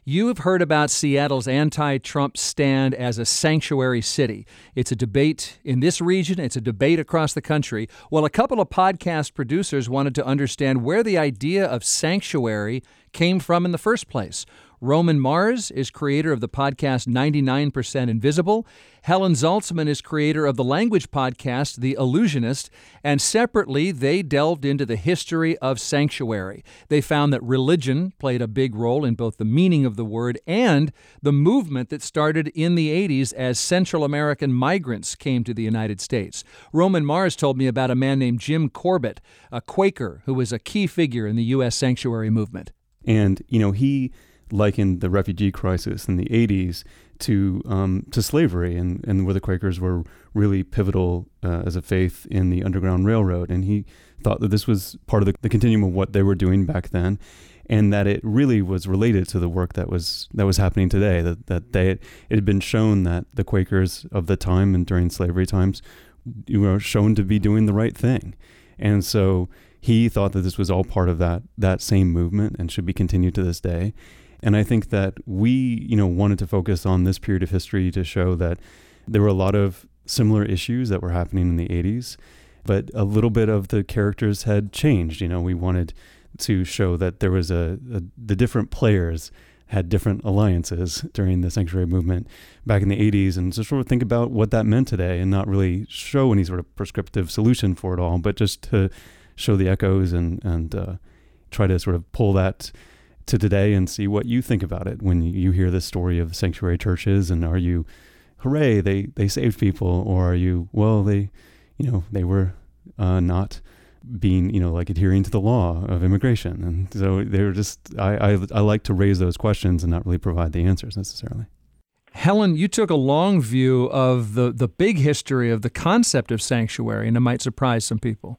You have heard about Seattle's anti-Trump stand as a sanctuary city. It's a debate in this region. It's a debate across the country. Well, a couple of podcast producers wanted to understand where the idea of sanctuary came from in the first place. Roman Mars is creator of the podcast 99% Invisible. Helen Zaltzman is creator of the language podcast The Illusionist. And separately, they delved into the history of sanctuary. They found that religion played a big role in both the meaning of the word and the movement that started in the 80s as Central American migrants came to the United States. Roman Mars told me about a man named Jim Corbett, a Quaker who was a key figure in the U.S. sanctuary movement. And, he likened the refugee crisis in the 80s to slavery, and where the Quakers were really pivotal as a faith in the Underground Railroad. And he thought that this was part of the continuum of what they were doing back then, and that it really was related to the work that was happening today. It had been shown that the Quakers of the time and during slavery times were shown to be doing the right thing. And so he thought that this was all part of that same movement and should be continued to this day. And I think that we, wanted to focus on this period of history to show that there were a lot of similar issues that were happening in the 80s, but a little bit of the characters had changed. We wanted to show that there was the different players had different alliances during the sanctuary movement back in the 80s, and to sort of think about what that meant today and not really show any sort of prescriptive solution for it all, but just to show the echoes and try to sort of pull that to today and see what you think about it when you hear this story of sanctuary churches. And are you, hooray, they saved people, or are you, well, they were not being, like adhering to the law of immigration. And so they're just, I like to raise those questions and not really provide the answers necessarily. Helen, you took a long view of the big history of the concept of sanctuary, and it might surprise some people.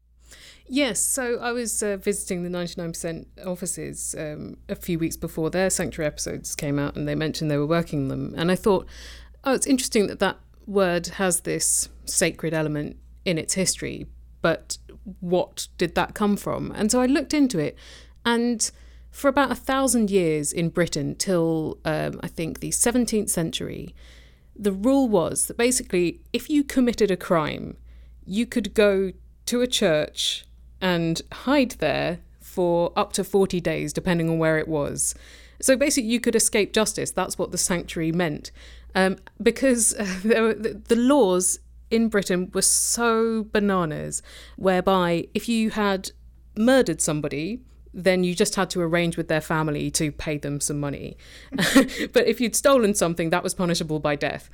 Yes, so I was visiting the 99% offices a few weeks before their sanctuary episodes came out, and they mentioned they were working on them. And I thought, it's interesting that word has this sacred element in its history, but what did that come from? And so I looked into it, and for about 1,000 years in Britain, till I think the 17th century, the rule was that basically if you committed a crime, you could go to a church and hide there for up to 40 days, depending on where it was. So basically you could escape justice. That's what the sanctuary meant. Because the laws in Britain were so bananas, whereby if you had murdered somebody, then you just had to arrange with their family to pay them some money. But if you'd stolen something, that was punishable by death.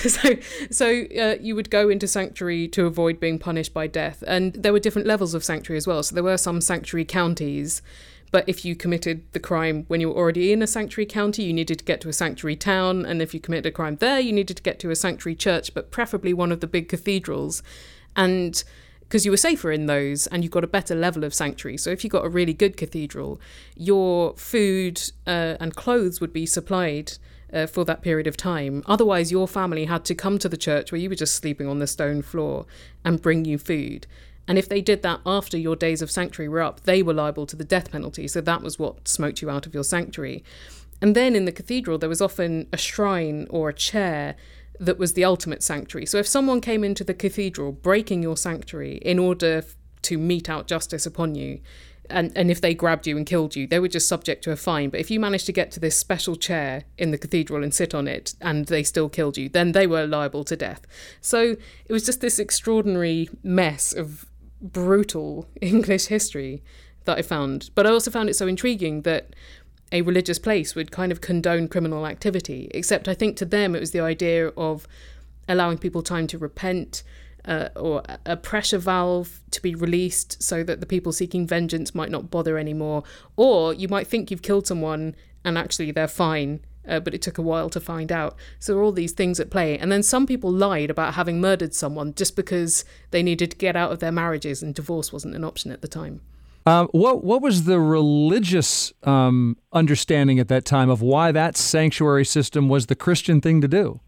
So you would go into sanctuary to avoid being punished by death. And there were different levels of sanctuary as well. So there were some sanctuary counties, but if you committed the crime when you were already in a sanctuary county, you needed to get to a sanctuary town. And if you committed a crime there, you needed to get to a sanctuary church, but preferably one of the big cathedrals. And because you were safer in those and you got a better level of sanctuary. So if you got a really good cathedral, your food and clothes would be supplied for that period of time. Otherwise, your family had to come to the church where you were just sleeping on the stone floor and bring you food. And if they did that after your days of sanctuary were up, they were liable to the death penalty. So that was what smoked you out of your sanctuary. And then in the cathedral, there was often a shrine or a chair that was the ultimate sanctuary. So if someone came into the cathedral breaking your sanctuary in order to mete out justice upon you, and if they grabbed you and killed you, they were just subject to a fine. But if you managed to get to this special chair in the cathedral and sit on it and they still killed you, then they were liable to death. So it was just this extraordinary mess of brutal English history that I found. But I also found it so intriguing that a religious place would kind of condone criminal activity, except I think to them it was the idea of allowing people time to repent, or a pressure valve to be released so that the people seeking vengeance might not bother anymore. Or you might think you've killed someone and actually they're fine, but it took a while to find out. So there are all these things at play. And then some people lied about having murdered someone just because they needed to get out of their marriages and divorce wasn't an option at the time. What was the religious understanding at that time of why that sanctuary system was the Christian thing to do?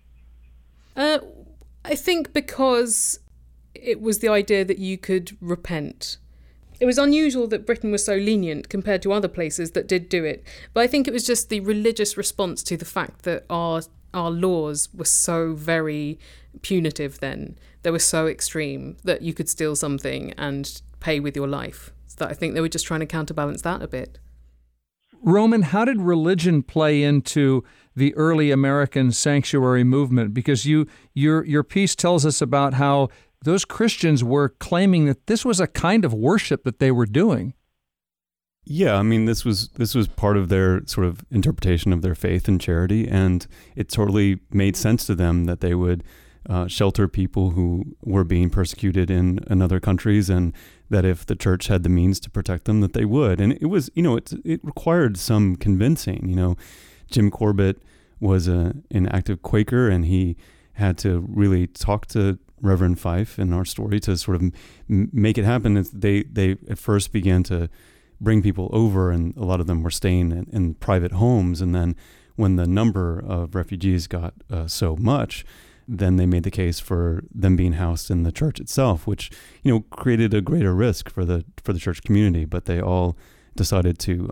I think because it was the idea that you could repent. It was unusual that Britain was so lenient compared to other places that did do it. But I think it was just the religious response to the fact that our laws were so very punitive then. They were so extreme that you could steal something and pay with your life. So that I think they were just trying to counterbalance that a bit. Roman, how did religion play into the early American sanctuary movement? Because your piece tells us about how those Christians were claiming that this was a kind of worship that they were doing. Yeah, I mean, this was part of their sort of interpretation of their faith and charity, and it totally made sense to them that they would shelter people who were being persecuted in other countries, and that if the church had the means to protect them, that they would. And it was, it required some convincing. Jim Corbett was an active Quaker, and he had to really talk to Reverend Fife in our story to sort of make it happen. They at first began to bring people over, and a lot of them were staying in private homes. And then when the number of refugees got so much, then they made the case for them being housed in the church itself, which created a greater risk for the church community. But they all decided to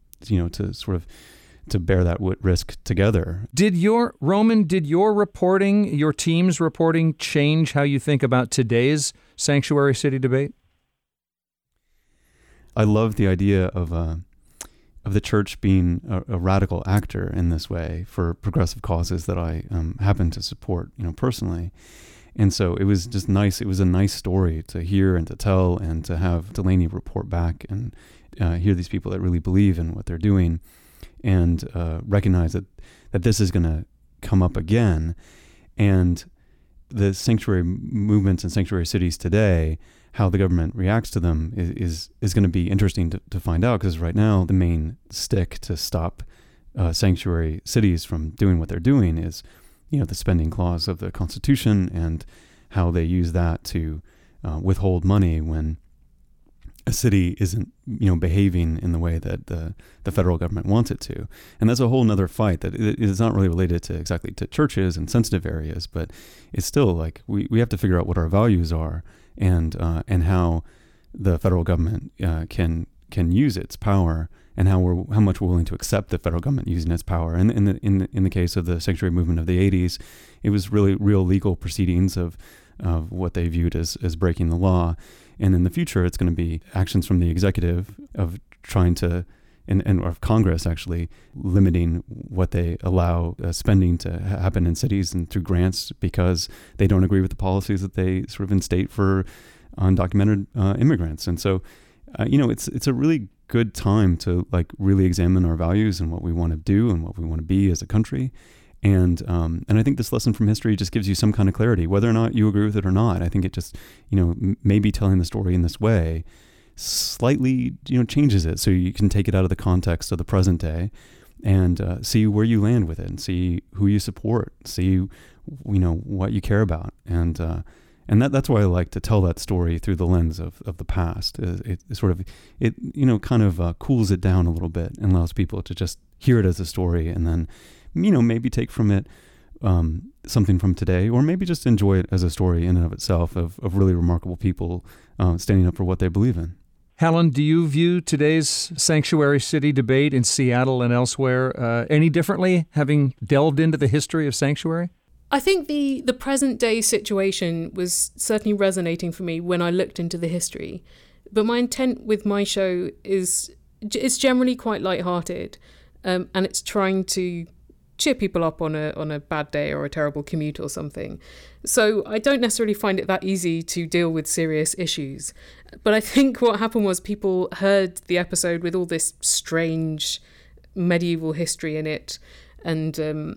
bear that risk together. Did your reporting, your team's reporting, change how you think about today's sanctuary city debate? I love the idea of the church being a radical actor in this way for progressive causes that I happen to support, personally. And so it was just nice. It was a nice story to hear and to tell, and to have Delaney report back and hear these people that really believe in what they're doing, and recognize that this is going to come up again. And the sanctuary movements and sanctuary cities today, how the government reacts to them is going to be interesting to find out, because right now the main stick to stop sanctuary cities from doing what they're doing is, the spending clause of the Constitution, and how they use that to withhold money when a city isn't, behaving in the way that the federal government wants it to. And that's a whole nother fight that is not really related to exactly to churches and sensitive areas, but it's still like we have to figure out what our values are, and how the federal government can use its power, and how much we're willing to accept the federal government using its power. And in the case of the sanctuary movement of the 80s, it was really real legal proceedings of what they viewed as breaking the law. And in the future, it's going to be actions from the executive of trying to, and of Congress actually, limiting what they allow spending to happen in cities and through grants, because they don't agree with the policies that they sort of instate for undocumented immigrants. And so, it's a really good time to really examine our values and what we want to do and what we want to be as a country. And I think this lesson from history just gives you some kind of clarity, whether or not you agree with it or not. I think it just, maybe telling the story in this way slightly, changes it, so you can take it out of the context of the present day and see where you land with it, and see who you support, see, what you care about. And that's why I like to tell that story through the lens of the past. It sort of cools it down a little bit and allows people to just hear it as a story, and then maybe take from it something from today, or maybe just enjoy it as a story in and of itself of really remarkable people standing up for what they believe in. Helen, do you view today's sanctuary city debate in Seattle and elsewhere any differently, having delved into the history of sanctuary? I think the present day situation was certainly resonating for me when I looked into the history. But my intent with my show is it's generally quite lighthearted, and it's trying to cheer people up on a bad day or a terrible commute or something. So I don't necessarily find it that easy to deal with serious issues. But I think what happened was people heard the episode with all this strange medieval history in it, and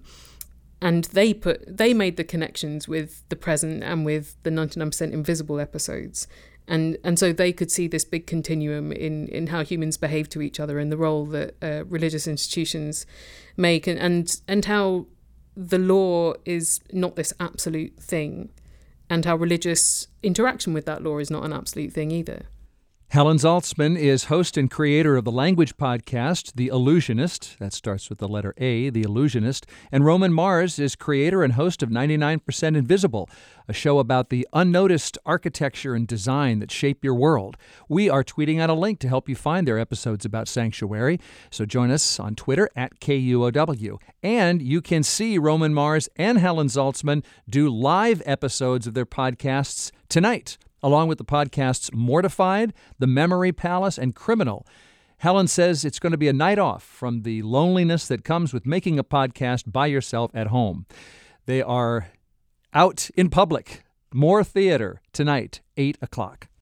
they made the connections with the present and with the 99% Invisible episodes. And so they could see this big continuum in how humans behave to each other and the role that religious institutions make, and how the law is not this absolute thing, and how religious interaction with that law is not an absolute thing either. Helen Zaltzman is host and creator of the language podcast, The Allusionist. That starts with the letter A, The Allusionist. And Roman Mars is creator and host of 99% Invisible, a show about the unnoticed architecture and design that shape your world. We are tweeting out a link to help you find their episodes about Sanctuary. So join us on Twitter at KUOW. And you can see Roman Mars and Helen Zaltzman do live episodes of their podcasts tonight, along with the podcasts Mortified, The Memory Palace, and Criminal. Helen says it's going to be a night off from the loneliness that comes with making a podcast by yourself at home. They are out in public. More theater tonight, 8 o'clock.